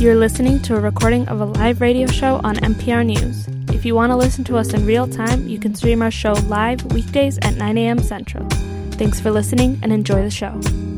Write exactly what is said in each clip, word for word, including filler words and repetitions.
You're listening to a recording of a live radio show on N P R News. If you want to listen to us in real time, you can stream our show live weekdays at nine a.m. Central. Thanks for listening and enjoy the show.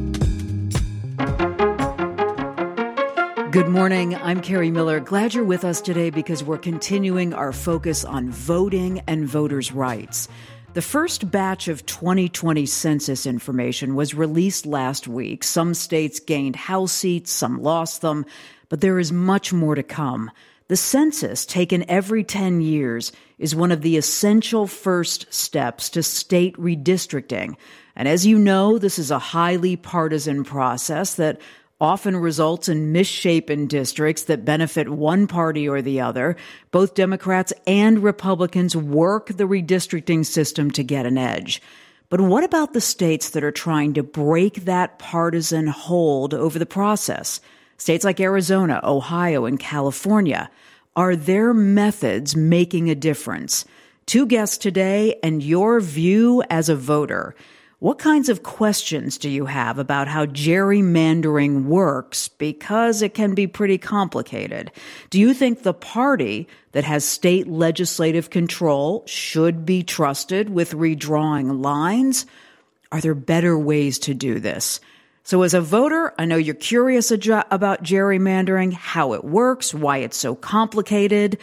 Good morning. I'm Carrie Miller. Glad you're with us today because we're continuing our focus on voting and voters' rights. The first batch of twenty twenty census information was released last week. Some states gained House seats, some lost them, but there is much more to come. The census, taken every ten years, is one of the essential first steps to state redistricting. And as you know, this is a highly partisan process that often results in misshapen districts that benefit one party or the other. Both Democrats and Republicans work the redistricting system to get an edge. But what about the states that are trying to break that partisan hold over the process? States like Arizona, Ohio, and California. Are their methods making a difference? Two guests today and your view as a voter. What kinds of questions do you have about how gerrymandering works? Because it can be pretty complicated. Do you think the party that has state legislative control should be trusted with redrawing lines? Are there better ways to do this? So as a voter, I know you're curious about gerrymandering, how it works, why it's so complicated.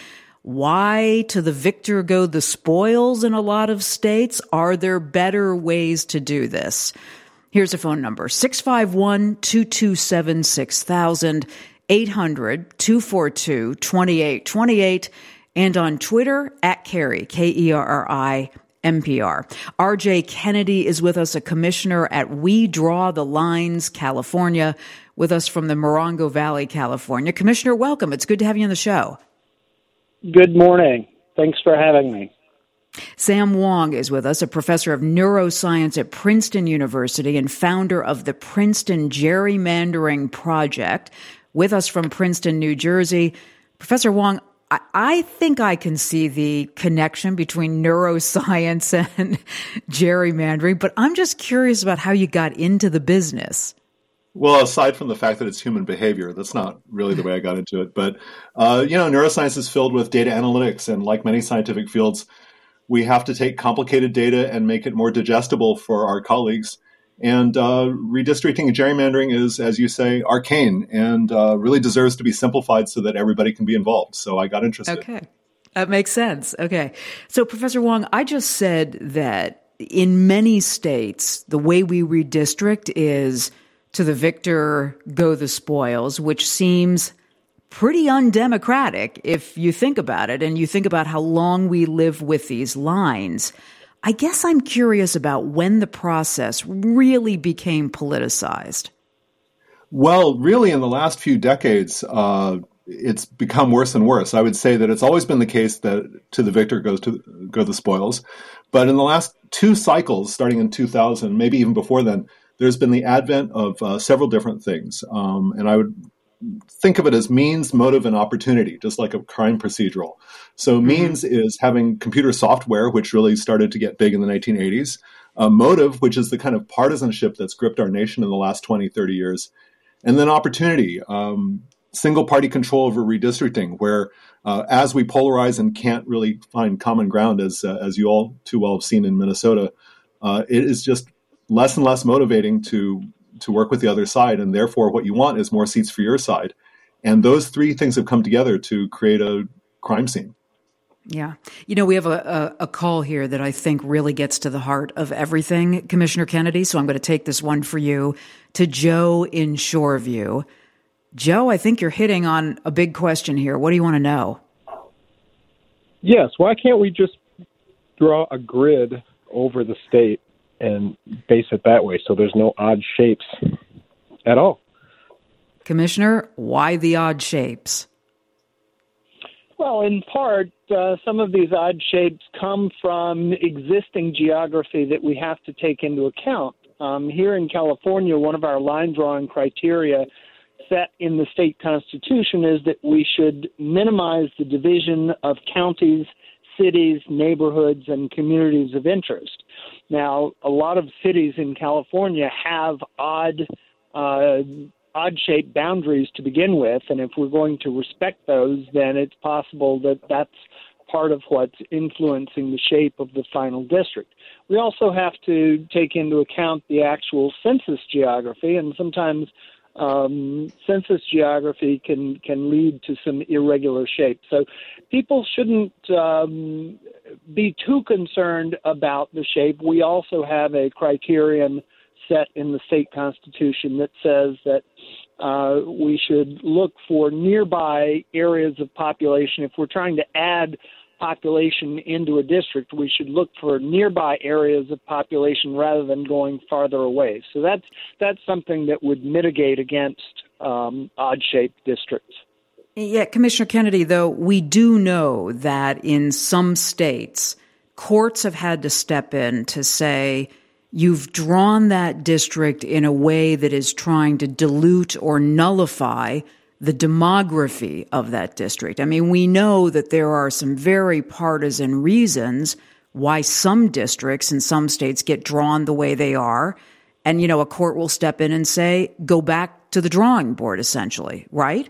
Why to the victor go the spoils in a lot of states? Are there better ways to do this? Here's a phone number, six five one, two two seven, six thousand, eight hundred, two four two, two eight two eight, and on Twitter, at Kerry, K E R R I, N P R. R J Kennedy is with us, a commissioner at We Draw the Lines, California, with us from the Morongo Valley, California. Commissioner, welcome. It's good to have you on the show. Good morning. Thanks for having me. Sam Wong is with us, a professor of neuroscience at Princeton University and founder of the Princeton Gerrymandering Project, with us from Princeton, New Jersey. Professor Wong, I, I think I can see the connection between neuroscience and gerrymandering, but I'm just curious about how you got into the business. Well, aside from the fact that it's human behavior, that's not really the way I got into it. But, uh, you know, neuroscience is filled with data analytics. And like many scientific fields, we have to take complicated data and make it more digestible for our colleagues. And uh, redistricting and gerrymandering is, as you say, arcane and uh, really deserves to be simplified so that everybody can be involved. So I got interested. Okay. That makes sense. Okay. So, Professor Wong, I just said that in many states, the way we redistrict is to the victor go the spoils, which seems pretty undemocratic if you think about it and you think about how long we live with these lines. I guess I'm curious about when the process really became politicized. Well, really in the last few decades, uh, it's become worse and worse. I would say that it's always been the case that to the victor goes to go the spoils. But in the last two cycles, starting in two thousand, maybe even before then, there's been the advent of uh, several different things. Um, and I would think of it as means, motive, and opportunity, just like a crime procedural. So mm-hmm. means is having computer software, which really started to get big in the nineteen eighties. Uh, motive, which is the kind of partisanship that's gripped our nation in the last twenty, thirty years. And then opportunity, um, single party control over redistricting, where uh, as we polarize and can't really find common ground, as, uh, as you all too well have seen in Minnesota, uh, it is just less and less motivating to to work with the other side, and therefore what you want is more seats for your side. And those three things have come together to create a crime scene. Yeah. You know, we have a, a, a call here that I think really gets to the heart of everything, Commissioner Kennedy, so I'm going to take this one for you, to Joe in Shoreview. Joe, I think you're hitting on a big question here. What do you want to know? Yes. Why can't we just draw a grid over the state and base it that way so there's no odd shapes at all? Commissioner, why the odd shapes? Well, in part, uh, some of these odd shapes come from existing geography that we have to take into account. Um, here in California, one of our line drawing criteria set in the state constitution is that we should minimize the division of counties, cities, neighborhoods, and communities of interest. Now, a lot of cities in California have odd uh, odd-shaped boundaries to begin with, and if we're going to respect those, then it's possible that that's part of what's influencing the shape of the final district. We also have to take into account the actual census geography, and sometimes um, census geography can, can lead to some irregular shapes. So people shouldn't um, be too concerned about the shape. We also have a criterion set in the state constitution that says that uh, we should look for nearby areas of population. If we're trying to add population into a district, we should look for nearby areas of population rather than going farther away. So that's that's something that would mitigate against um, odd-shaped districts. Yeah, Commissioner Kennedy, though, we do know that in some states, courts have had to step in to say, you've drawn that district in a way that is trying to dilute or nullify the demography of that district. I mean, we know that there are some very partisan reasons why some districts in some states get drawn the way they are. And, you know, a court will step in and say, go back to the drawing board, essentially, right?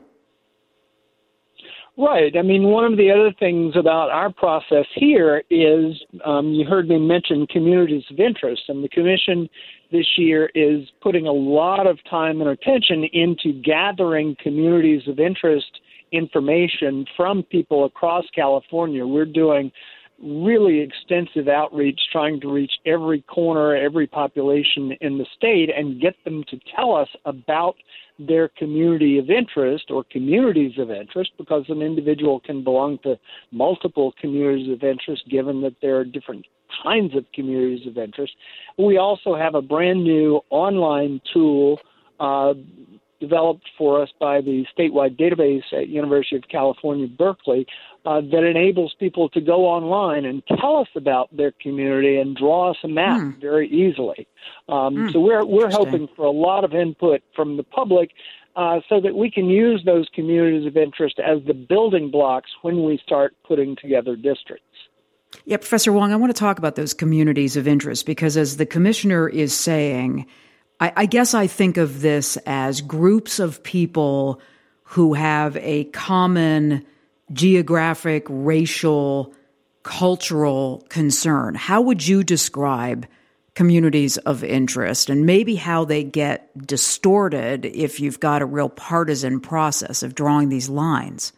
Right. I mean, one of the other things about our process here is um, you heard me mention communities of interest, and the Commission this year is putting a lot of time and attention into gathering communities of interest information from people across California. We're doing really extensive outreach, trying to reach every corner, every population in the state and get them to tell us about their community of interest or communities of interest, because an individual can belong to multiple communities of interest given that there are different kinds of communities of interest. We also have a brand new online tool uh, developed for us by the statewide database at University of California, Berkeley, uh, that enables people to go online and tell us about their community and draw us a map mm. very easily. Um, mm. So we're we're hoping for a lot of input from the public uh, so that we can use those communities of interest as the building blocks when we start putting together districts. Yeah, Professor Wong, I want to talk about those communities of interest because, as the commissioner is saying, I, I guess I think of this as groups of people who have a common geographic, racial, cultural concern. How would you describe communities of interest and maybe how they get distorted if you've got a real partisan process of drawing these lines?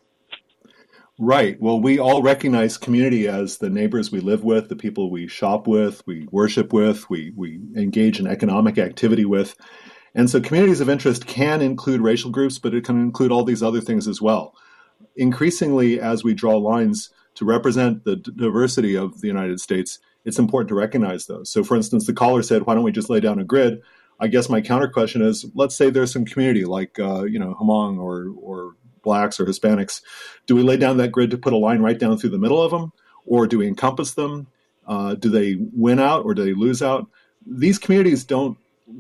Right. Well, we all recognize community as the neighbors we live with, the people we shop with, we worship with, we, we engage in economic activity with. And so communities of interest can include racial groups, but it can include all these other things as well. Increasingly, as we draw lines to represent the d- diversity of the United States, it's important to recognize those. So, for instance, the caller said, why don't we just lay down a grid? I guess my counter question is, let's say there's some community like, uh, you know, Hmong or or Blacks or Hispanics. Do we lay down that grid to put a line right down through the middle of them? Or do we encompass them? Uh, do they win out or do they lose out? These communities don't,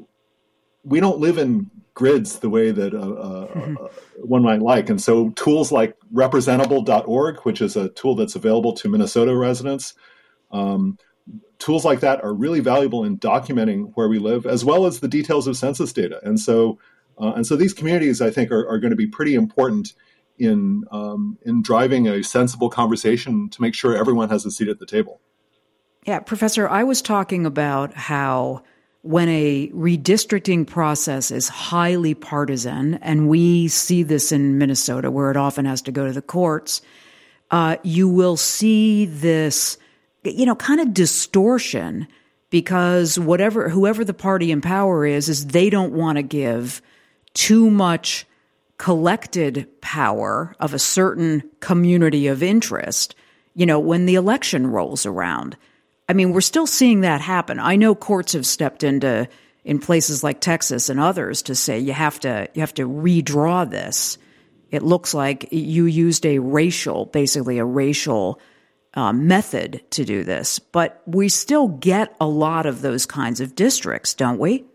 we don't live in grids the way that uh, mm-hmm. uh, one might like. And so tools like representable dot org, which is a tool that's available to Minnesota residents, um, tools like that are really valuable in documenting where we live, as well as the details of census data. And so Uh, and so these communities, I think, are, are going to be pretty important in um, in driving a sensible conversation to make sure everyone has a seat at the table. Yeah, Professor, I was talking about how when a redistricting process is highly partisan, and we see this in Minnesota where it often has to go to the courts, uh, you will see this, you know, kind of distortion because whatever whoever the party in power is, is they don't want to give too much collected power of a certain community of interest, you know, when the election rolls around. I mean, we're still seeing that happen. I know courts have stepped into in places like Texas and others to say you have to you have to redraw this. It looks like you used a racial, basically a racial uh, method to do this, but we still get a lot of those kinds of districts, don't we?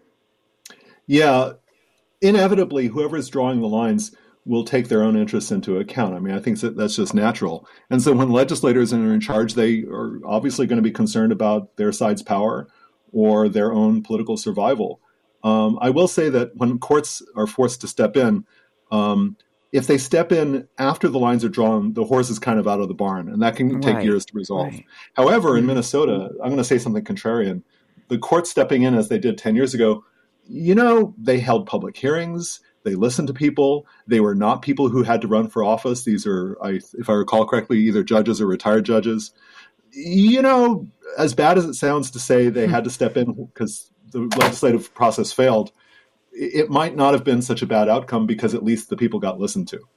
Yeah. Inevitably, whoever's drawing the lines will take their own interests into account. I mean, I think that that's just natural. And so when legislators are in charge, they are obviously going to be concerned about their side's power or their own political survival. Um, I will say that when courts are forced to step in, um, if they step in after the lines are drawn, the horse is kind of out of the barn, and that can take Right, years to resolve. right. However, in Mhm. Minnesota, I'm going to say something contrarian. The court stepping in as they did ten years ago, you know, they held public hearings. They listened to people. They were not people who had to run for office. These are, I, if I recall correctly, either judges or retired judges. You know, as bad as it sounds to say they had to step in because the legislative process failed, it might not have been such a bad outcome because at least the people got listened to.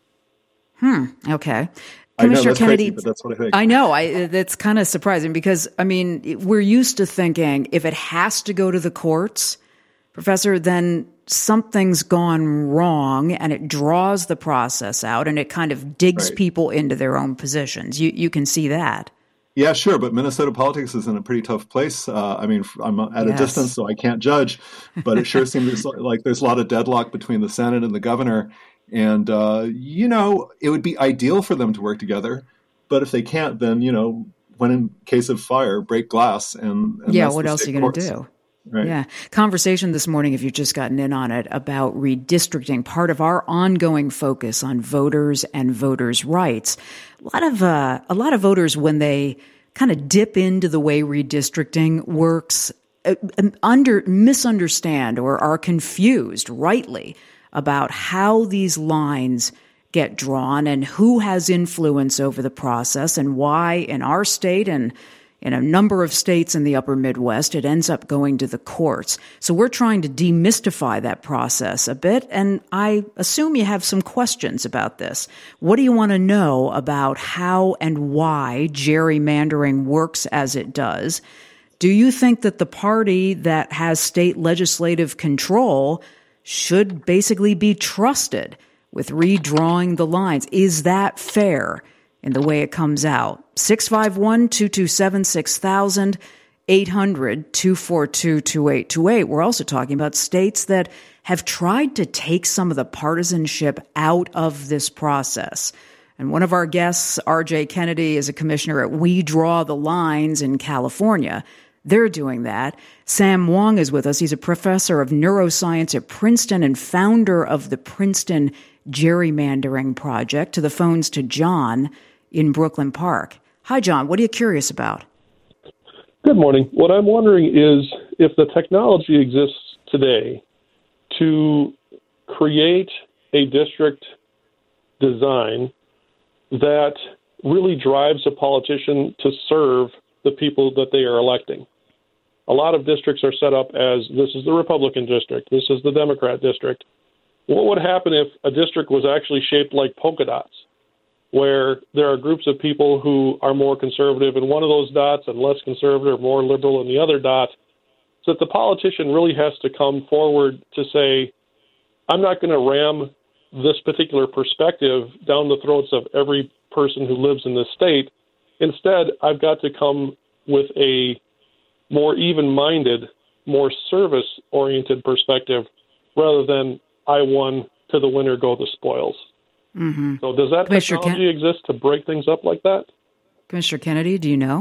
Hmm. Okay. I know Commissioner that's Kennedy, crazy, but that's what I think. I know. I, that's kind of surprising because, I mean, we're used to thinking if it has to go to the courts, Professor, then something's gone wrong and it draws the process out and it kind of digs Right. people into their own positions. You you can see that. Yeah, sure, but Minnesota politics is in a pretty tough place. Uh, I mean, I'm at a Yes. distance, so I can't judge, but it sure seems like there's a lot of deadlock between the Senate and the governor. And, uh, you know, it would be ideal for them to work together. But if they can't, then, you know, when in case of fire, break glass. And, and Yeah, that's what the else are state you going to courts. do? Right. Yeah. Conversation this morning, if you've just gotten in on it, about redistricting, part of our ongoing focus on voters and voters' rights. A lot of, uh, a lot of voters, when they kind of dip into the way redistricting works, uh, under, misunderstand or are confused, rightly, about how these lines get drawn and who has influence over the process and why in our state and in a number of states in the upper Midwest, it ends up going to the courts. So we're trying to demystify that process a bit, and I assume you have some questions about this. What do you want to know about how and why gerrymandering works as it does? Do you think that the party that has state legislative control should basically be trusted with redrawing the lines? Is that fair in the way it comes out? six five one, two two seven, six thousand, eight hundred, two four two, two eight two eight. We're also talking about states that have tried to take some of the partisanship out of this process. And one of our guests, R J Kennedy, is a commissioner at We Draw the Lines in California. They're doing that. Sam Wong is with us. He's a professor of neuroscience at Princeton and founder of the Princeton Gerrymandering Project. To the phones to John in Brooklyn Park. Hi, John. What are you curious about? Good morning. What I'm wondering is if the technology exists today to create a district design that really drives a politician to serve the people that they are electing. A lot of districts are set up as this is the Republican district, this is the Democrat district. What would happen if a district was actually shaped like polka dots, where there are groups of people who are more conservative in one of those dots and less conservative, more liberal in the other dot, so that the politician really has to come forward to say, I'm not going to ram this particular perspective down the throats of every person who lives in this state. Instead, I've got to come with a more even-minded, more service-oriented perspective rather than I won, to the winner go the spoils. Mm-hmm. So does that Commissioner technology Ken- exist to break things up like that? Commissioner Kennedy, do you know?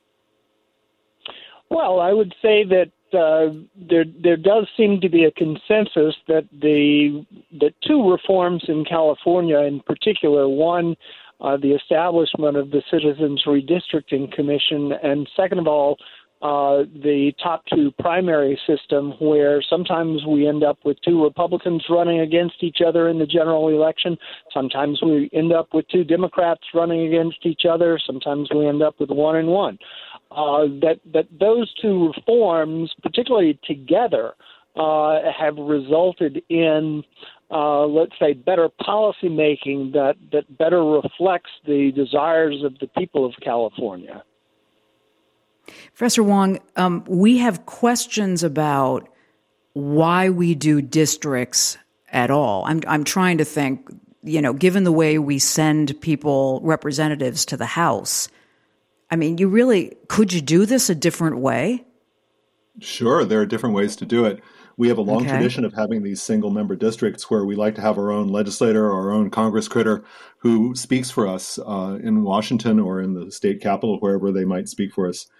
Well, I would say that uh, there there does seem to be a consensus that the the two reforms in California, in particular, one, uh, the establishment of the Citizens Redistricting Commission, and second of all, uh, the top two primary system, where sometimes we end up with two Republicans running against each other in the general election. Sometimes we end up with two Democrats running against each other. Sometimes we end up with one and one. Uh, that, that those two reforms, particularly together, uh, have resulted in, uh, let's say, better policy making that, that better reflects the desires of the people of California. Professor Wong, um, we have questions about why we do districts at all. I'm, I'm trying to think, you know, given the way we send people, representatives to the House, I mean, you really, could you do this a different way? Sure, there are different ways to do it. We have a long Okay. tradition of having these single-member districts where we like to have our own legislator or our own Congress critter who speaks for us uh, in Washington or in the state capitol, wherever they might speak for us.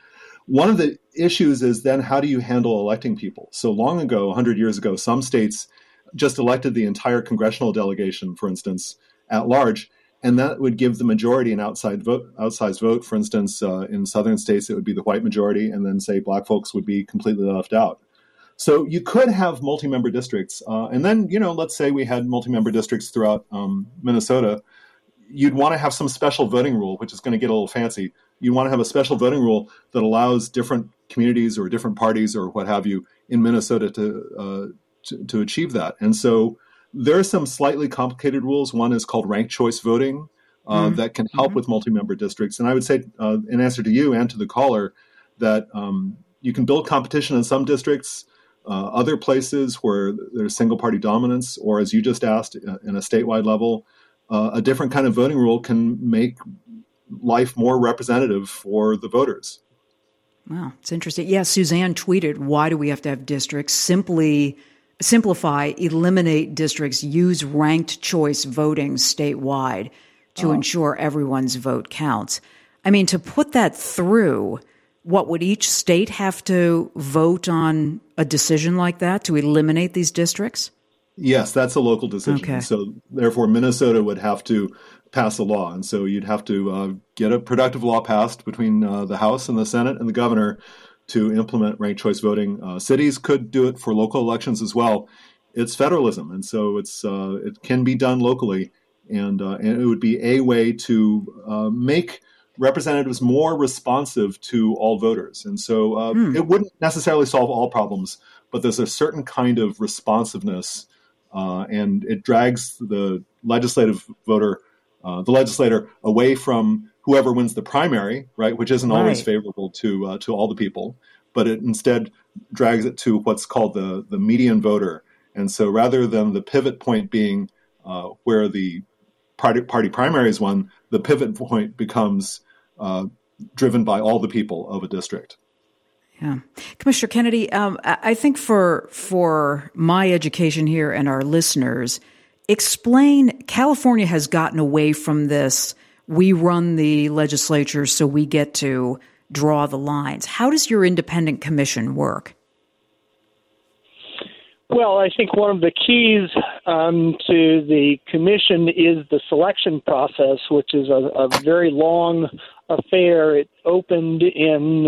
One of the issues is then how do you handle electing people? So long ago, one hundred years ago, some states just elected the entire congressional delegation, for instance, at large, and that would give the majority an outside vote, outsized vote. For instance, uh, in southern states, it would be the white majority, and then, say, black folks would be completely left out. So you could have multi-member districts. Uh, and then, you know, let's say we had multi-member districts throughout um, Minnesota. You'd want to have some special voting rule, which is going to get a little fancy. You want to have a special voting rule that allows different communities or different parties or what have you in Minnesota to uh, to, to achieve that. And so there are some slightly complicated rules. One is called ranked choice voting uh, mm-hmm. that can help mm-hmm. with multi-member districts. And I would say, uh, in answer to you and to the caller, that um, you can build competition in some districts, uh, other places where there's single-party dominance, or as you just asked, uh, in a statewide level, uh, a different kind of voting rule can make life more representative for the voters. Wow, it's interesting. Yeah, Suzanne tweeted, why do we have to have districts? Simply simplify, eliminate districts, use ranked choice voting statewide to oh. ensure everyone's vote counts. I mean, to put that through, what would each state have to vote on a decision like that to eliminate these districts? Yes, that's a local decision. Okay. So therefore, Minnesota would have to pass a law. And so you'd have to uh, get a productive law passed between uh, the House and the Senate and the governor to implement ranked choice voting. Uh, cities could do it for local elections as well. It's federalism, and so it's uh, it can be done locally, and uh, and it would be a way to uh, make representatives more responsive to all voters. And so uh, hmm. it wouldn't necessarily solve all problems, but there's a certain kind of responsiveness, uh, and it drags the legislative voter, uh, the legislator, away from whoever wins the primary, right, which isn't always right. favorable to uh, to all the people, but it instead drags it to what's called the the median voter. And so rather than the pivot point being uh, where the party, party primaries won, the pivot point becomes uh, driven by all the people of a district. Yeah. Commissioner Kennedy, um, I think for for my education here and our listeners, explain, California has gotten away from this, we run the legislature so we get to draw the lines. How does your independent commission work? Well, I think one of the keys um, to the commission is the selection process, which is a, a very long affair. It opened in uh,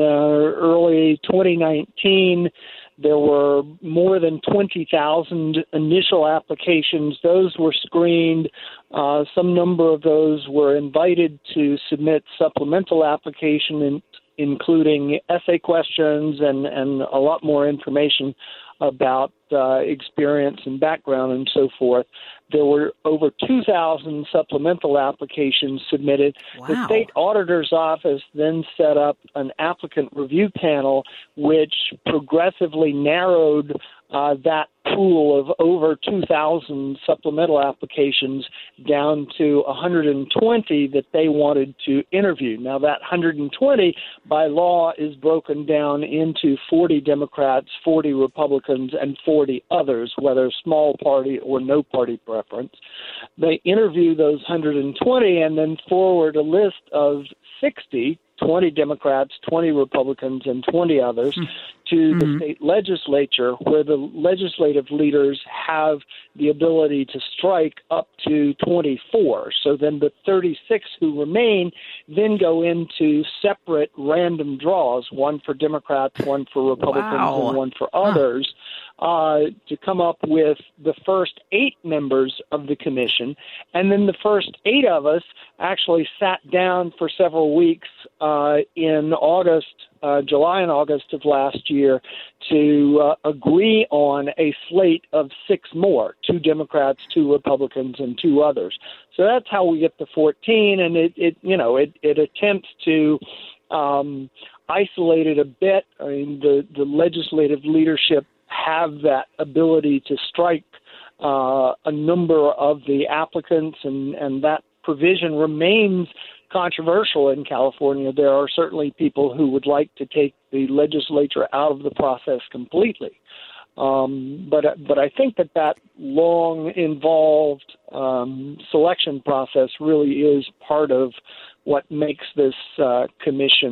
early twenty nineteen. There were more than twenty thousand initial applications. Those were screened. Uh, some number of those were invited to submit supplemental application, in, including essay questions and, and a lot more information about uh, experience and background and so forth. There were over two thousand supplemental applications submitted. Wow. The state auditor's office then set up an applicant review panel, which progressively narrowed uh, that pool of over two thousand supplemental applications down to one hundred twenty that they wanted to interview. Now, that one hundred twenty by law is broken down into forty Democrats, forty Republicans, and forty others, whether small party or no party preference. They interview those one hundred twenty and then forward a list of sixty, twenty Democrats, twenty Republicans, and twenty others mm-hmm. to the mm-hmm. state legislature, where the legislative leaders have the ability to strike up to twenty-four. So then the thirty-six who remain then go into separate random draws, one for Democrats, one for Republicans, wow. and one for others. Huh. Uh, to come up with the first eight members of the commission. And then the first eight of us actually sat down for several weeks uh, in August, uh, July and August of last year to uh, agree on a slate of six more, two Democrats, two Republicans, and two others. So that's how we get to fourteen, and it, it you know, it, it attempts to um, isolate it a bit. I mean, the, the legislative leadership have that ability to strike uh, a number of the applicants, and, and that provision remains controversial in California. There are certainly people who would like to take the legislature out of the process completely. Um, but but I think that that long, involved um, selection process really is part of what makes this uh, commission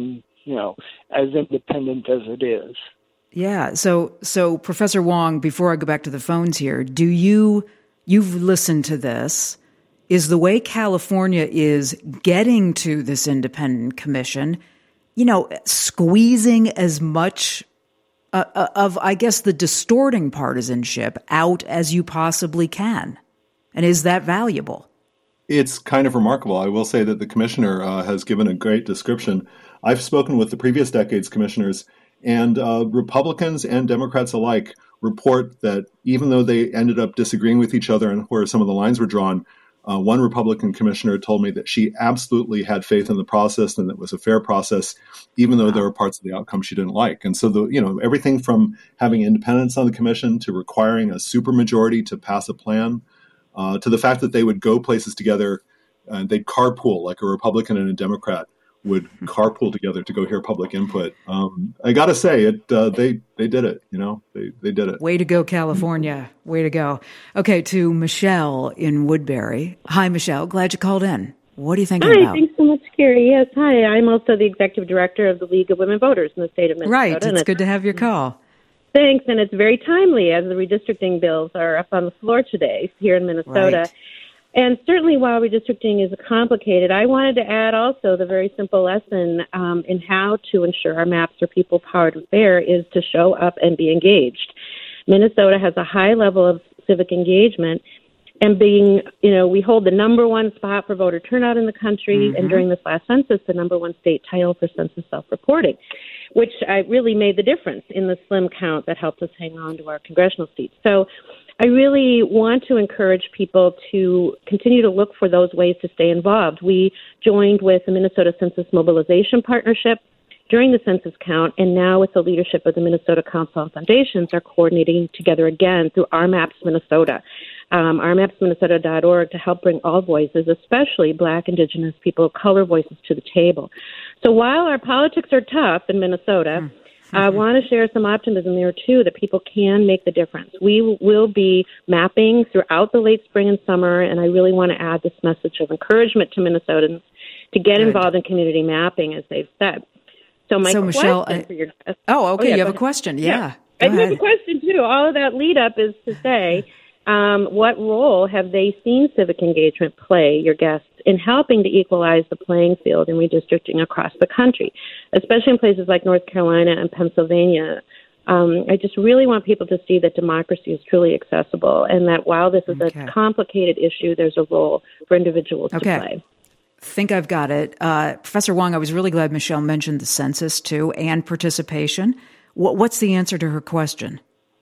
you know, as independent as it is. Yeah. So, so Professor Wong, before I go back to the phones here, do you, you've listened to this, is the way California is getting to this independent commission, you know, squeezing as much uh, of, I guess, the distorting partisanship out as you possibly can? And is that valuable? It's kind of remarkable. I will say that the commissioner uh, has given a great description. I've spoken with the previous decade's commissioners, and uh, Republicans and Democrats alike report that even though they ended up disagreeing with each other and where some of the lines were drawn, uh, one Republican commissioner told me that she absolutely had faith in the process and that it was a fair process, even though there were parts of the outcome she didn't like. And so, the you know, everything from having independence on the commission to requiring a supermajority to pass a plan, uh, to the fact that they would go places together and they'd carpool, like a Republican and a Democrat would carpool together to go hear public input. Um, I got to say, it. Uh, they they did it. You know, they they did it. Way to go, California! Way to go. Okay, to Michelle in Woodbury. Hi, Michelle. Glad you called in. What are you thinking hi, about? Hi, thanks so much, Carrie. Yes, hi. I'm also the executive director of the League of Women Voters in the state of Minnesota. Right. It's, it's good to have your call. Thanks, and it's very timely as the redistricting bills are up on the floor today here in Minnesota. Right. And certainly while redistricting is complicated, I wanted to add also the very simple lesson um, in how to ensure our maps are people-powered and fair is to show up and be engaged. Minnesota has a high level of civic engagement, and being, you know, we hold the number one spot for voter turnout in the country, mm-hmm. and during this last census, the number one state title for census self-reporting, which I really made the difference in the slim count that helped us hang on to our congressional seats. So I really want to encourage people to continue to look for those ways to stay involved. We joined with the Minnesota Census Mobilization Partnership during the census count, and now with the leadership of the Minnesota Council on Foundations are coordinating together again through R MAPS Minnesota, um, r maps minnesota dot org, to help bring all voices, especially Black, Indigenous, people of color voices, to the table. So while our politics are tough in Minnesota, mm. I want to share some optimism there, too, that people can make the difference. We will be mapping throughout the late spring and summer, and I really want to add this message of encouragement to Minnesotans to get Good. involved in community mapping, as they've said. So my so, question Michelle, I, for your guest... Oh, okay, oh, yeah, you have a ahead. question. Yeah, yeah. Go I ahead. have a question, too. All of that lead-up is to say, um, what role have they seen civic engagement play, your guests, in helping to equalize the playing field in redistricting across the country, especially in places like North Carolina and Pennsylvania? Um, I just really want people to see that democracy is truly accessible, and that while this is okay. a complicated issue, there's a role for individuals okay. to play. Think I've got it. Uh, Professor Wong, I was really glad Michelle mentioned the census, too, and participation. What, what's the answer to her question?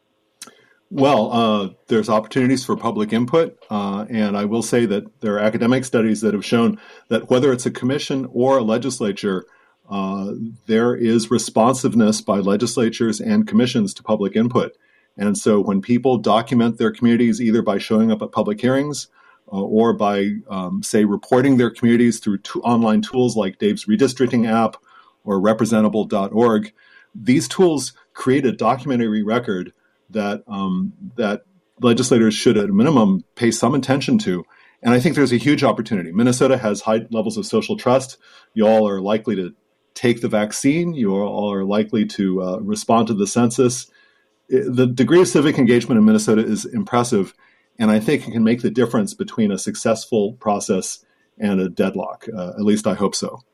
Well, uh, there's opportunities for public input, uh, and I will say that there are academic studies that have shown that whether it's a commission or a legislature, uh, there is responsiveness by legislatures and commissions to public input. And so when people document their communities either by showing up at public hearings uh, or by, um, say, reporting their communities through t- online tools like Dave's redistricting app or representable dot org, these tools create a documentary record that um, that legislators should, at a minimum, pay some attention to. And I think there's a huge opportunity. Minnesota has high levels of social trust. You all are likely to take the vaccine. You all are likely to uh, respond to the census. The degree of civic engagement in Minnesota is impressive, and I think it can make the difference between a successful process and a deadlock. Uh, at least I hope so.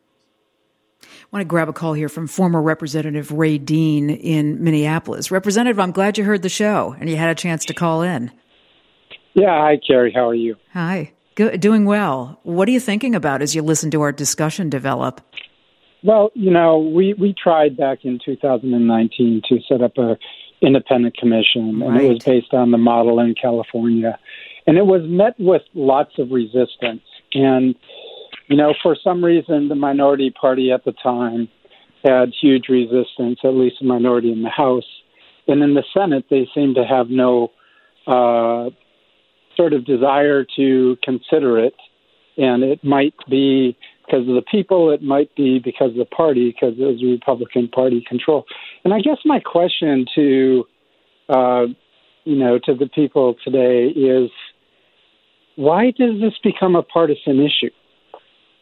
I want to grab a call here from former Representative Ray Dean in Minneapolis. Representative, I'm glad you heard the show and you had a chance to call in. Yeah, hi, Carrie. How are you? Hi. Good, doing well. What are you thinking about as you listen to our discussion develop? Well, you know, we, we tried back in two thousand nineteen to set up a independent commission, and right. it was based on the model in California. And it was met with lots of resistance. And you know, for some reason, the minority party at the time had huge resistance, at least the minority in the House. And in the Senate, they seemed to have no uh, sort of desire to consider it. And it might be because of the people, it might be because of the party, because it was Republican Party control. And I guess my question to, uh, you know, to the people today is, why does this become a partisan issue?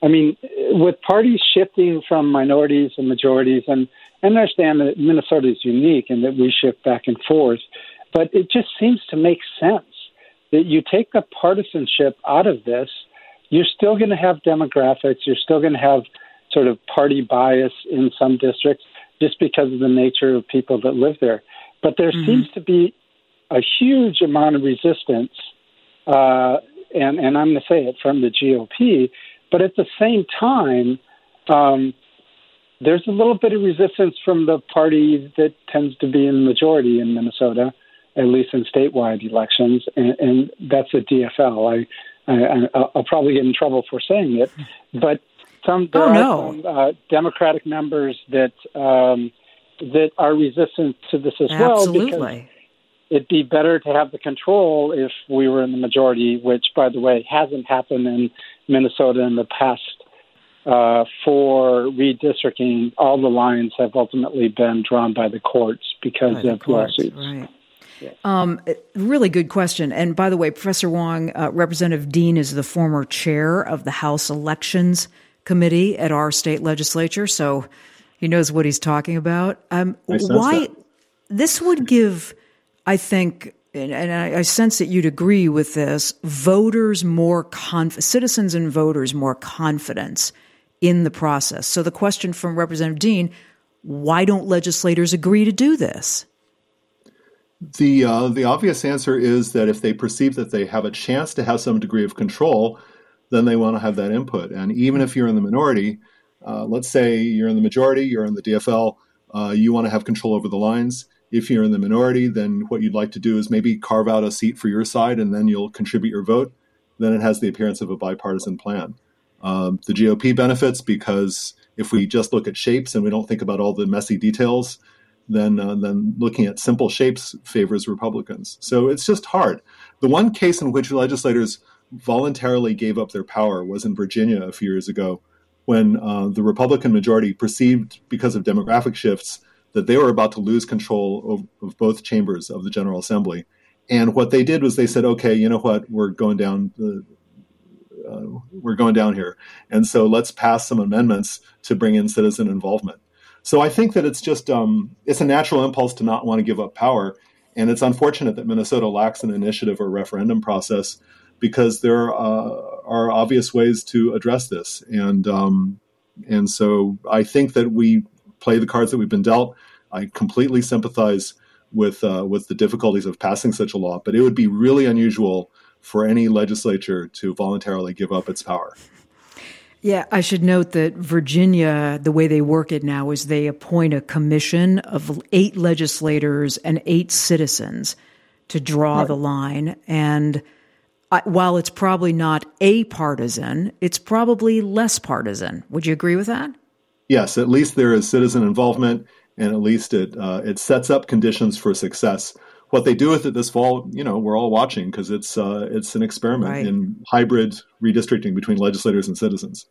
I mean, with parties shifting from minorities and majorities, and, and I understand that Minnesota is unique and that we shift back and forth, but it just seems to make sense that you take the partisanship out of this. You're still going to have demographics. You're still going to have sort of party bias in some districts just because of the nature of people that live there. But there mm-hmm. seems to be a huge amount of resistance, uh, and, and I'm going to say it, from the G O P. But at the same time, um, there's a little bit of resistance from the party that tends to be in the majority in Minnesota, at least in statewide elections, and, and that's the D F L. I, I, I'll probably get in trouble for saying it, but some there oh, are no. some uh, Democratic members that um, that are resistant to this as Absolutely. well, because it'd be better to have the control if we were in the majority, which, by the way, hasn't happened in Minnesota in the past. Uh, for redistricting, all the lines have ultimately been drawn by the courts because by the of courts, lawsuits. Right. Yeah. Um, really good question. And by the way, Professor Wong, uh, Representative Dean is the former chair of the House Elections Committee at our state legislature, so he knows what he's talking about. Um, why that. This would give, I think, and, and I, I sense that you'd agree with this, voters more conf- citizens and voters more confidence in the process. So the question from Representative Dean, why don't legislators agree to do this? The uh, the obvious answer is that if they perceive that they have a chance to have some degree of control, then they want to have that input. And even if you're in the minority, uh, let's say you're in the majority, you're in the D F L, uh, you want to have control over the lines. If you're in the minority, then what you'd like to do is maybe carve out a seat for your side, and then you'll contribute your vote. Then it has the appearance of a bipartisan plan. Um, the G O P benefits because if we just look at shapes and we don't think about all the messy details, then uh, then looking at simple shapes favors Republicans. So it's just hard. The one case in which legislators voluntarily gave up their power was in Virginia a few years ago, when uh, the Republican majority perceived, because of demographic shifts, that they were about to lose control of, of both chambers of the General Assembly. And what they did was they said, okay, you know what, we're going down the uh, we're going down here. And so let's pass some amendments to bring in citizen involvement. So I think that it's just, um, it's a natural impulse to not want to give up power. And it's unfortunate that Minnesota lacks an initiative or referendum process, because there uh, are obvious ways to address this. And um, and so I think that we play the cards that we've been dealt. I completely sympathize with uh, with the difficulties of passing such a law, but it would be really unusual for any legislature to voluntarily give up its power. Yeah, I should note that Virginia, the way they work it now is they appoint a commission of eight legislators and eight citizens to draw right. the line. And I, while it's probably not a partisan, it's probably less partisan. Would you agree with that? Yes, at least there is citizen involvement, and at least it uh, it sets up conditions for success. What they do with it this fall, you know, we're all watching, because it's uh, it's an experiment right. in hybrid redistricting between legislators and citizens.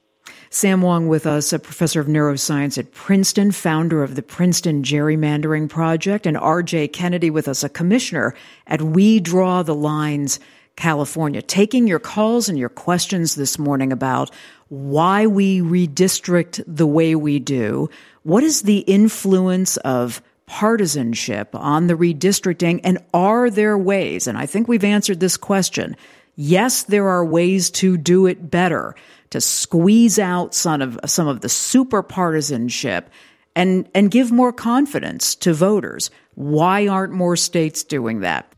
Sam Wong with us, a professor of neuroscience at Princeton, founder of the Princeton Gerrymandering Project, and R J Kennedy with us, a commissioner at We Draw the Lines California, taking your calls and your questions this morning about why we redistrict the way we do. What is the influence of partisanship on the redistricting, and are there ways? And I think we've answered this question. Yes, there are ways to do it better, to squeeze out some of some of the super partisanship and and give more confidence to voters. Why aren't more states doing that?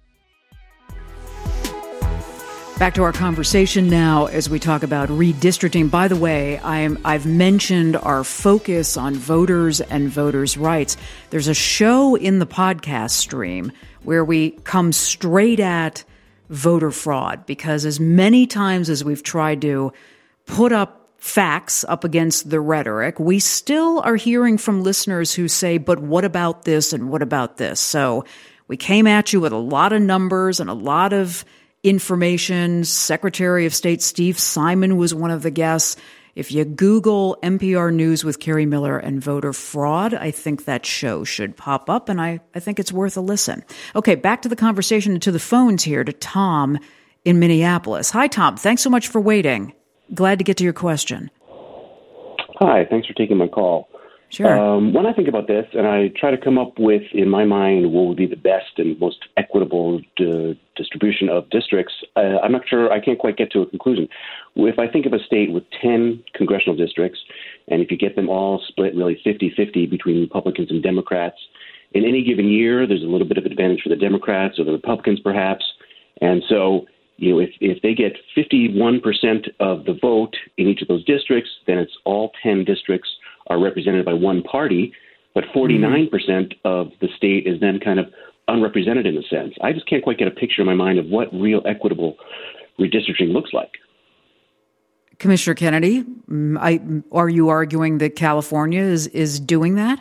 Back to our conversation now as we talk about redistricting. By the way, I'm, I've mentioned our focus on voters and voters' rights. There's a show in the podcast stream where we come straight at voter fraud, because as many times as we've tried to put up facts up against the rhetoric, we still are hearing from listeners who say, but what about this and what about this? So we came at you with a lot of numbers and a lot of information. Secretary of State Steve Simon was one of the guests. If you Google N P R News with Kerry Miller and voter fraud, I think that show should pop up, and I, I think it's worth a listen. Okay, back to the conversation, to the phones here, to Tom in Minneapolis. Hi, Tom. Thanks so much for waiting. Glad to get to your question. Hi, thanks for taking my call. Sure. Um, when I think about this, and I try to come up with, in my mind, what would be the best and most equitable d- distribution of districts, uh, I'm not sure, I can't quite get to a conclusion. If I think of a state with ten congressional districts, and if you get them all split really fifty-fifty between Republicans and Democrats, in any given year, there's a little bit of advantage for the Democrats or the Republicans, perhaps. And so, you know, if, if they get fifty-one percent of the vote in each of those districts, then it's all ten districts are represented by one party, but forty-nine percent of the state is then kind of unrepresented in a sense. I just can't quite get a picture in my mind of what real equitable redistricting looks like. Commissioner Kennedy, I, are you arguing that California is, is doing that?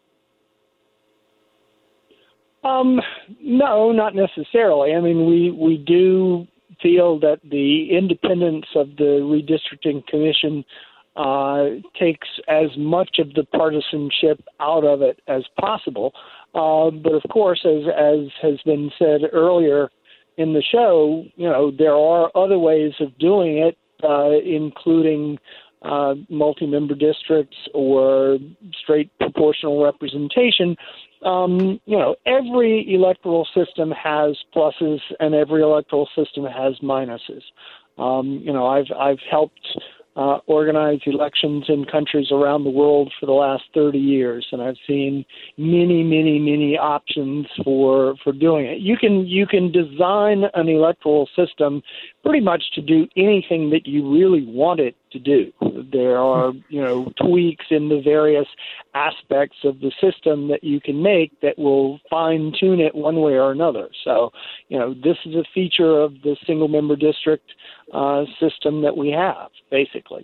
Um, no, not necessarily. I mean, we, we do feel that the independence of the redistricting commission uh, takes as much of the partisanship out of it as possible. Uh, but of course, as, as has been said earlier in the show, you know, there are other ways of doing it, uh, including uh, multi-member districts or straight proportional representation. Um, you know, every electoral system has pluses and every electoral system has minuses. Um, you know, I've I've helped uh, organize elections in countries around the world for the last thirty years, and I've seen many, many, many options for for doing it. You can you can design an electoral system pretty much to do anything that you really want it to do. There are, you know, tweaks in the various aspects of the system that you can make that will fine-tune it one way or another. So, you know, this is a feature of the single-member district uh, system that we have, basically.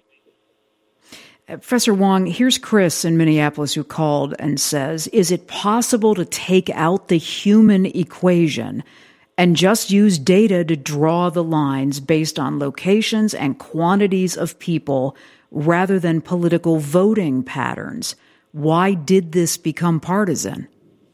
Uh, Professor Wong, here's Chris in Minneapolis who called and says, is it possible to take out the human equation and just use data to draw the lines based on locations and quantities of people rather than political voting patterns? Why did this become partisan?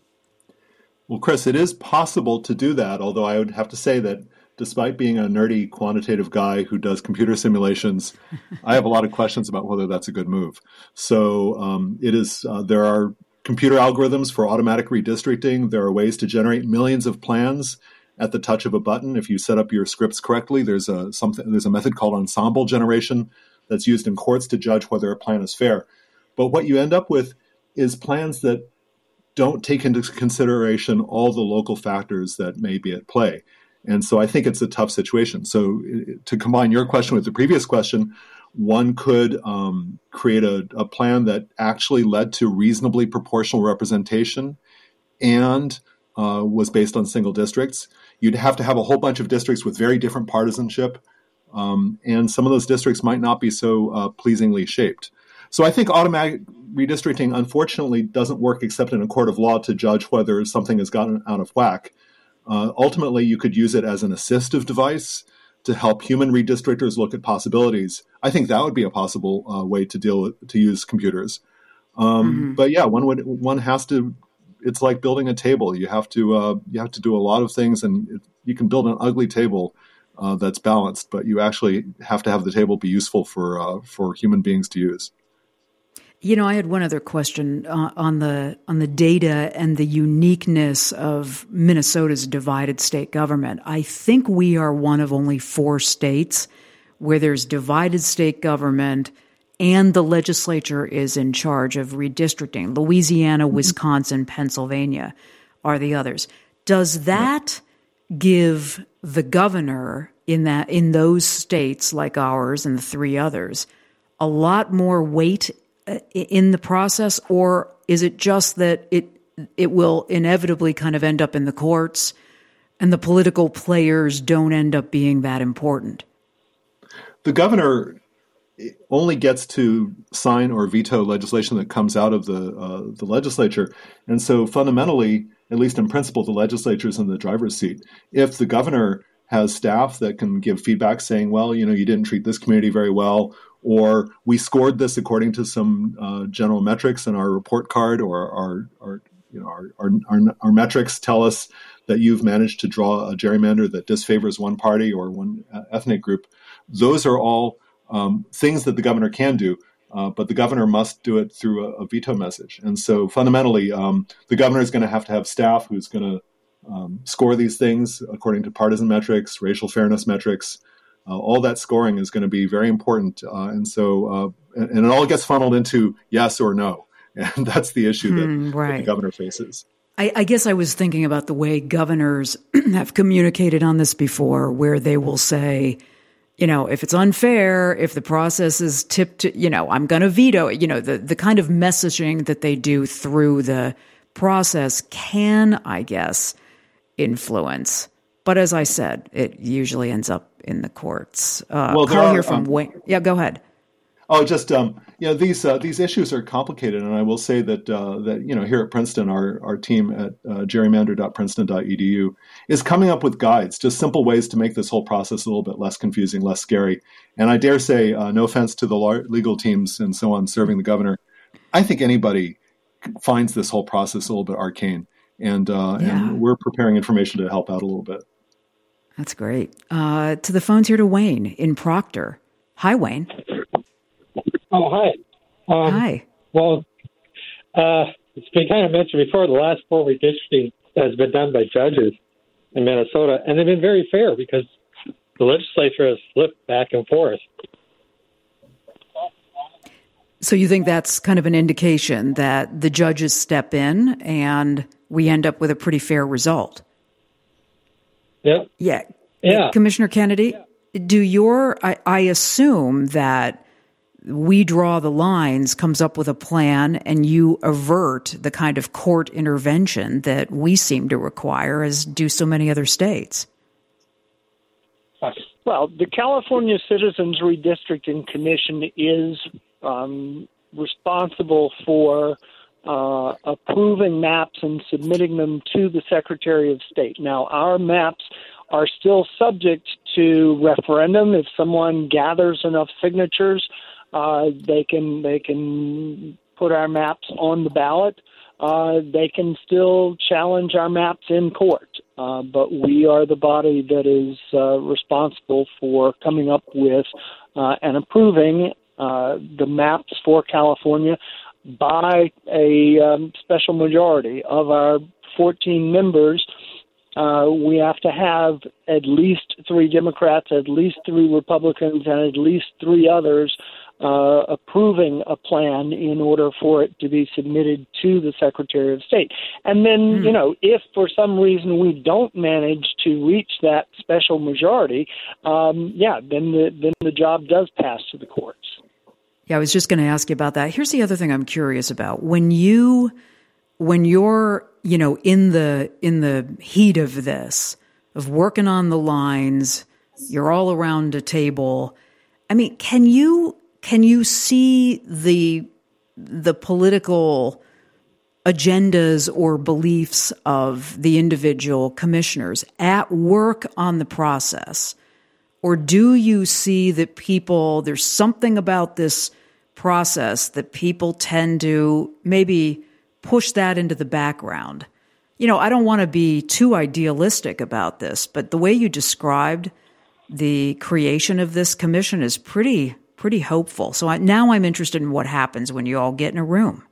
Well, Chris, it is possible to do that, although I would have to say that despite being a nerdy quantitative guy who does computer simulations, I have a lot of questions about whether that's a good move. So um, it is. Uh, there are computer algorithms for automatic redistricting. There are ways to generate millions of plans at the touch of a button. If you set up your scripts correctly, there's a something. There's a method called ensemble generation that's used in courts to judge whether a plan is fair. But what you end up with is plans that don't take into consideration all the local factors that may be at play. And so I think it's a tough situation. So to combine your question with the previous question, one could um, create a, a plan that actually led to reasonably proportional representation and uh, was based on single districts. You'd have to have a whole bunch of districts with very different partisanship, um, and some of those districts might not be so uh, pleasingly shaped. So I think automatic redistricting, unfortunately, doesn't work except in a court of law to judge whether something has gotten out of whack. Uh, ultimately, you could use it as an assistive device to help human redistrictors look at possibilities. I think that would be a possible uh, way to deal with, to use computers. Um, mm-hmm. But yeah, one would one has to. It's like building a table. You have to uh, you have to do a lot of things, and it, you can build an ugly table uh, that's balanced, but you actually have to have the table be useful for uh, for human beings to use. You know, I had one other question uh, on the on the data and the uniqueness of Minnesota's divided state government. I think we are one of only four states where there's divided state government and the legislature is in charge of redistricting. Louisiana, mm-hmm. Wisconsin, Pennsylvania are the others. Does that yeah. give the governor in that in those states like ours and the three others a lot more weight in the process, or is it just that it it will inevitably kind of end up in the courts and the political players don't end up being that important? The governor only gets to sign or veto legislation that comes out of the uh, the legislature. And so fundamentally, at least in principle, the legislature is in the driver's seat. If the governor has staff that can give feedback saying, well, you know, you didn't treat this community very well, or we scored this according to some uh, general metrics in our report card, or our, our you know, our, our, our, our metrics tell us that you've managed to draw a gerrymander that disfavors one party or one ethnic group. Those are all um, things that the governor can do. Uh, but the governor must do it through a, a veto message. And so fundamentally, um, the governor is going to have to have staff who's going to um, score these things according to partisan metrics, racial fairness metrics. Uh, all that scoring is going to be very important. Uh, and so, uh, and, and it all gets funneled into yes or no. And that's the issue that, Hmm, right. that the governor faces. I, I guess I was thinking about the way governors have communicated on this before, where they will say, you know, if it's unfair, if the process is tipped, you know, I'm going to veto it. You know, the, the kind of messaging that they do through the process can, I guess, influence. But as I said, it usually ends up in the courts. Uh, Well, there Carl are, here from um, Wayne. Yeah, go ahead. Oh, just um, you know, these uh, these issues are complicated, and I will say that uh, that you know, here at Princeton, our our team at uh, gerrymander dot princeton dot e d u is coming up with guides, just simple ways to make this whole process a little bit less confusing, less scary. And I dare say, uh, no offense to the lar- legal teams and so on serving the governor, I think anybody finds this whole process a little bit arcane, and uh, Yeah. and we're preparing information to help out a little bit. That's great. Uh, to the phones here to Wayne in Proctor. Hi, Wayne. Oh, hi. Um, Hi. Well, uh, it's been kind of mentioned before, the last four redistricting has been done by judges in Minnesota, and they've been very fair because the legislature has flipped back and forth. So you think that's kind of an indication that the judges step in and we end up with a pretty fair result? Yep. Yeah. Yeah. Commissioner Kennedy, do your, I, I assume that we draw the lines, comes up with a plan, and you avert the kind of court intervention that we seem to require, as do so many other states. Well, the California Citizens Redistricting Commission is um, responsible for uh, approving maps and submitting them to the Secretary of State. Now, our maps are still subject to referendum. If someone gathers enough signatures, uh, they can they can put our maps on the ballot. Uh, they can still challenge our maps in court. Uh, but we are the body that is uh, responsible for coming up with uh, and approving uh, the maps for California by a um, special majority of our fourteen members. Uh, we have to have at least three Democrats, at least three Republicans, and at least three others uh, approving a plan in order for it to be submitted to the Secretary of State. And then, mm. you know, if for some reason we don't manage to reach that special majority, um, yeah, then the, then the job does pass to the courts. Yeah, I was just going to ask you about that. Here's the other thing I'm curious about. When you, when you're, you know, in the in the heat of this, of working on the lines, you're all around a table. I mean, can you can you see the the political agendas or beliefs of the individual commissioners at work on the process? Or do you see that people, there's something about this process that people tend to maybe push that into the background? You know, I don't want to be too idealistic about this, but the way you described the creation of this commission is pretty, pretty hopeful. So I, now I'm interested in what happens when you all get in a room.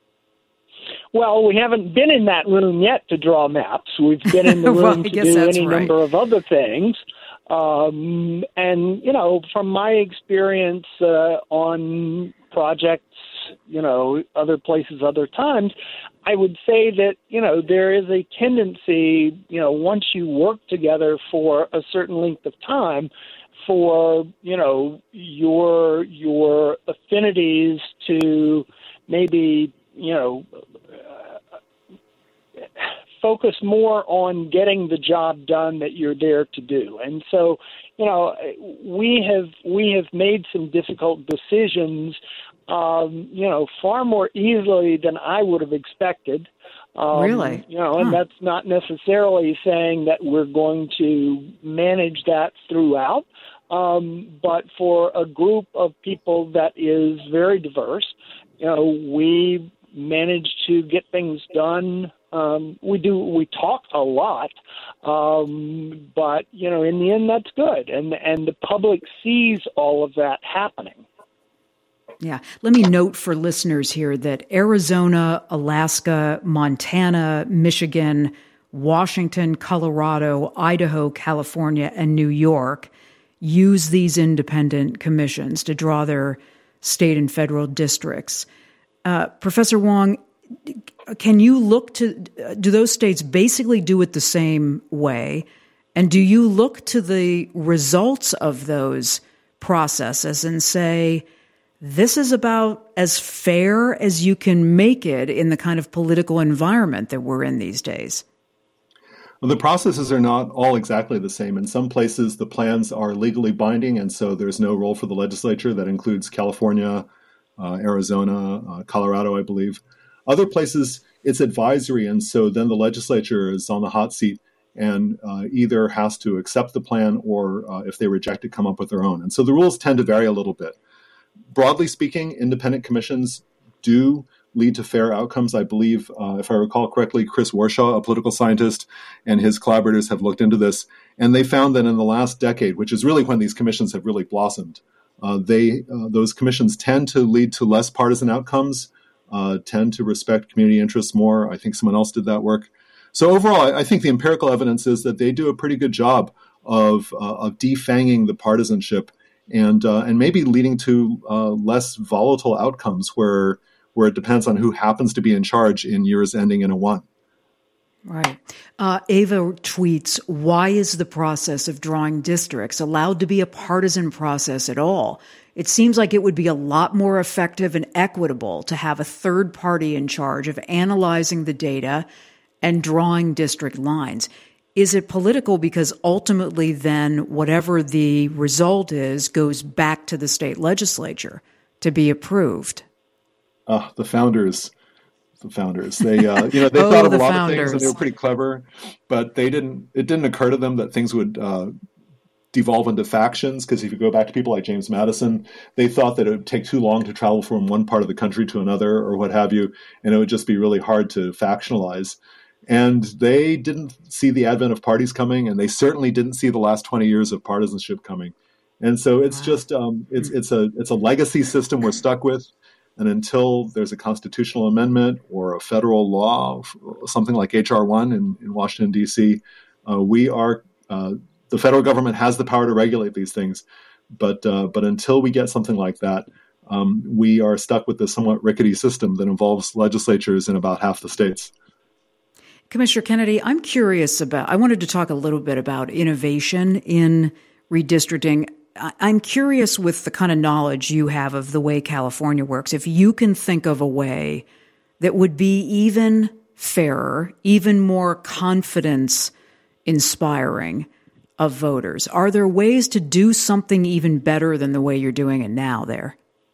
Well, we haven't been in that room yet to draw maps. We've been in the room well, to do any right. number of other things. Um, and, you know, from my experience uh, on projects, you know, other places, other times, I would say that, you know, there is a tendency, you know, once you work together for a certain length of time, for, you know, your your affinities to maybe, you know, uh, focus more on getting the job done that you're there to do. And so, you know, we have we have made some difficult decisions, um, you know, far more easily than I would have expected. Um, really? You know, huh. and that's not necessarily saying that we're going to manage that throughout. Um, but for a group of people that is very diverse, you know, we managed to get things done Um, we do. We talk a lot, um, but you know, in the end, that's good, and and the public sees all of that happening. Yeah. Let me note for listeners here that Arizona, Alaska, Montana, Michigan, Washington, Colorado, Idaho, California, and New York use these independent commissions to draw their state and federal districts. Uh, Professor Wong, can you look to, do those states basically do it the same way? And do you look to the results of those processes and say, this is about as fair as you can make it in the kind of political environment that we're in these days? Well, the processes are not all exactly the same. In some places, the plans are legally binding, and so there's no role for the legislature. That includes California, uh, Arizona, uh, Colorado, I believe. Other places, it's advisory, and so then the legislature is on the hot seat and uh, either has to accept the plan or, uh, if they reject it, come up with their own. And so the rules tend to vary a little bit. Broadly speaking, independent commissions do lead to fair outcomes. I believe, uh, if I recall correctly, Chris Warshaw, a political scientist, and his collaborators have looked into this, and they found that in the last decade, which is really when these commissions have really blossomed, uh, they uh, those commissions tend to lead to less partisan outcomes, uh, tend to respect community interests more. I think someone else did that work. So overall, I, I think the empirical evidence is that they do a pretty good job of uh, of defanging the partisanship and uh, and maybe leading to uh, less volatile outcomes where where it depends on who happens to be in charge in years ending in a one. Right. Uh, Ava tweets, why is the process of drawing districts allowed to be a partisan process at all? It seems like it would be a lot more effective and equitable to have a third party in charge of analyzing the data and drawing district lines. Is it political because ultimately then whatever the result is goes back to the state legislature to be approved? Uh, the founders, the founders, they, uh, you know, they oh, thought of the a lot founders. of things and they were pretty clever, but they didn't, it didn't occur to them that things would uh, devolve into factions. Because if you go back to people like James Madison, they thought that it would take too long to travel from one part of the country to another or what have you. And it would just be really hard to factionalize. And they didn't see the advent of parties coming, and they certainly didn't see the last twenty years of partisanship coming. And so it's just, um, it's, it's a, it's a legacy system we're stuck with. And until there's a constitutional amendment or a federal law, something like H R one in, in Washington, D C, uh, we are, uh, the federal government has the power to regulate these things. But uh, but until we get something like that, um, we are stuck with this somewhat rickety system that involves legislatures in about half the states. Commissioner Kennedy, I'm curious about, I wanted to talk a little bit about innovation in redistricting. I'm curious with the kind of knowledge you have of the way California works, if you can think of a way that would be even fairer, even more confidence inspiring of voters. Are there ways to do something even better than the way you're doing it now there?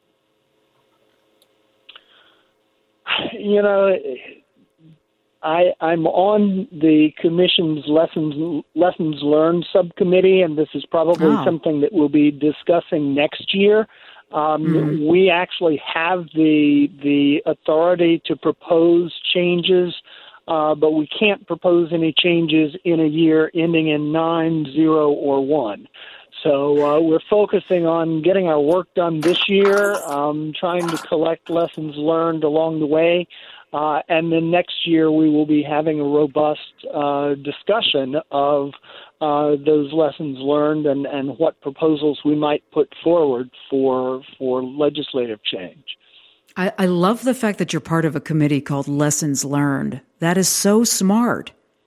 You know, I, I'm on the Commission's lessons lessons learned subcommittee, and this is probably oh. something that we'll be discussing next year. Um, mm-hmm. We actually have the the authority to propose changes, uh, but we can't propose any changes in a year ending in nine, zero, or one. So uh, we're focusing on getting our work done this year, um, trying to collect lessons learned along the way. Uh, and then next year we will be having a robust uh, discussion of uh, those lessons learned and, and what proposals we might put forward for for legislative change. I, I love the fact that you're part of a committee called Lessons Learned. That is so smart.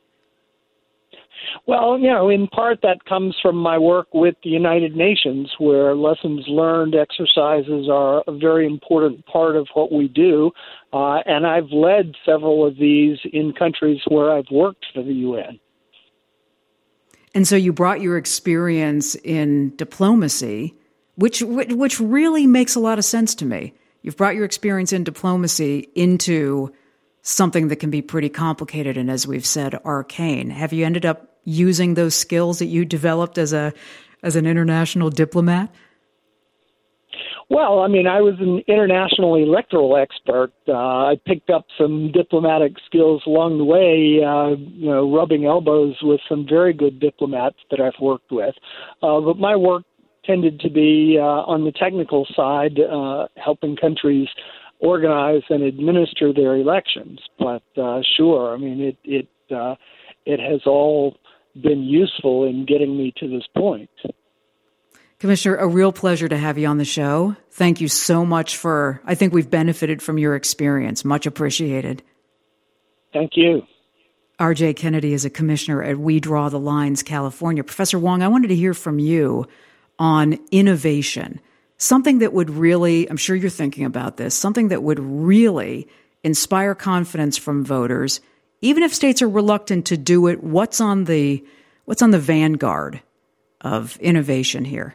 Well, you know, in part that comes from my work with the United Nations, where lessons learned exercises are a very important part of what we do. Uh, and I've led several of these in countries where I've worked for the U N. And so you brought your experience in diplomacy, which which really makes a lot of sense to me. You've brought your experience in diplomacy into something that can be pretty complicated and, as we've said, arcane. Have you ended up using those skills that you developed as a as an international diplomat? Well, I mean, I was an international electoral expert. Uh, I picked up some diplomatic skills along the way, uh, you know, rubbing elbows with some very good diplomats that I've worked with. Uh, but my work tended to be uh, on the technical side, uh, helping countries organize and administer their elections. But uh, sure, I mean, it it uh, it has all been useful in getting me to this point. Commissioner, a real pleasure to have you on the show. Thank you so much for, I think we've benefited from your experience. Much appreciated. Thank you. R J Kennedy is a commissioner at We Draw the Lines, California. Professor Wong, I wanted to hear from you on innovation, something that would really, I'm sure you're thinking about this, something that would really inspire confidence from voters, even if states are reluctant to do it. What's on the, what's on the vanguard of innovation here?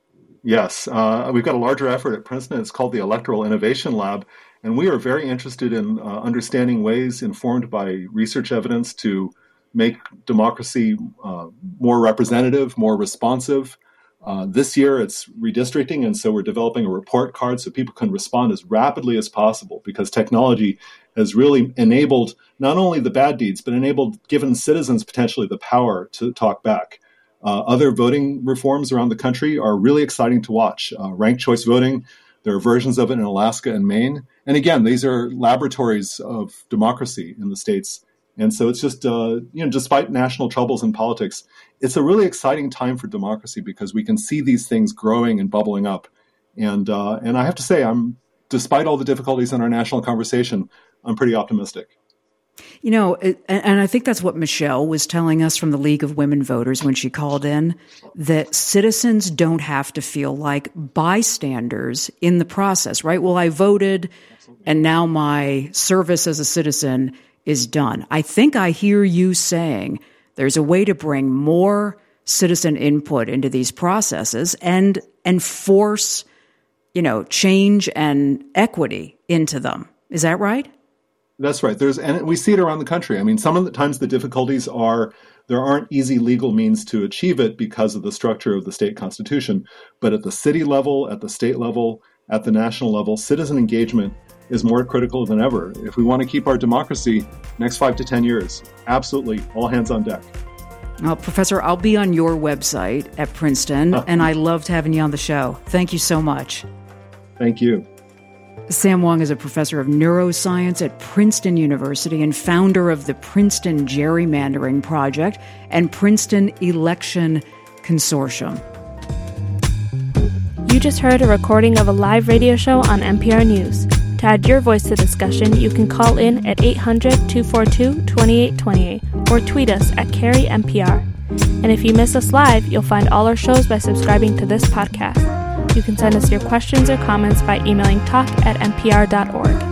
Yes, uh, we've got a larger effort at Princeton. It's called the Electoral Innovation Lab, and we are very interested in uh, understanding ways informed by research evidence to make democracy uh, more representative, more responsive. Uh, this year it's redistricting, and so we're developing a report card so people can respond as rapidly as possible, because technology has really enabled not only the bad deeds, but enabled given citizens potentially the power to talk back. Uh, other voting reforms around the country are really exciting to watch. Uh, ranked choice voting, there are versions of it in Alaska and Maine. And again, these are laboratories of democracy in the states. And so it's just, uh, you know, despite national troubles in politics, it's a really exciting time for democracy because we can see these things growing and bubbling up. And uh, and I have to say, I'm, despite all the difficulties in our national conversation, I'm pretty optimistic. You know, and I think that's what Michelle was telling us from the League of Women Voters when she called in, that citizens don't have to feel like bystanders in the process, right? Well, I voted and now my service as a citizen is done. I think I hear you saying there's a way to bring more citizen input into these processes and and force, you know, change and equity into them. Is that right? That's right. There's, and we see it around the country. I mean, some of the times the difficulties are there aren't easy legal means to achieve it because of the structure of the state constitution. But at the city level, at the state level, at the national level, citizen engagement is more critical than ever. If we want to keep our democracy next five to ten years, absolutely, all hands on deck. Well, Professor, I'll be on your website at Princeton, and I loved having you on the show. Thank you so much. Thank you. Sam Wong is a professor of neuroscience at Princeton University and founder of the Princeton Gerrymandering Project and Princeton Election Consortium. You just heard a recording of a live radio show on N P R News. To add your voice to the discussion, you can call in at eight hundred, two four two, two eight two eight or tweet us at Carrie N P R. And if you miss us live, you'll find all our shows by subscribing to this podcast. You can send us your questions or comments by emailing talk at n p r dot org.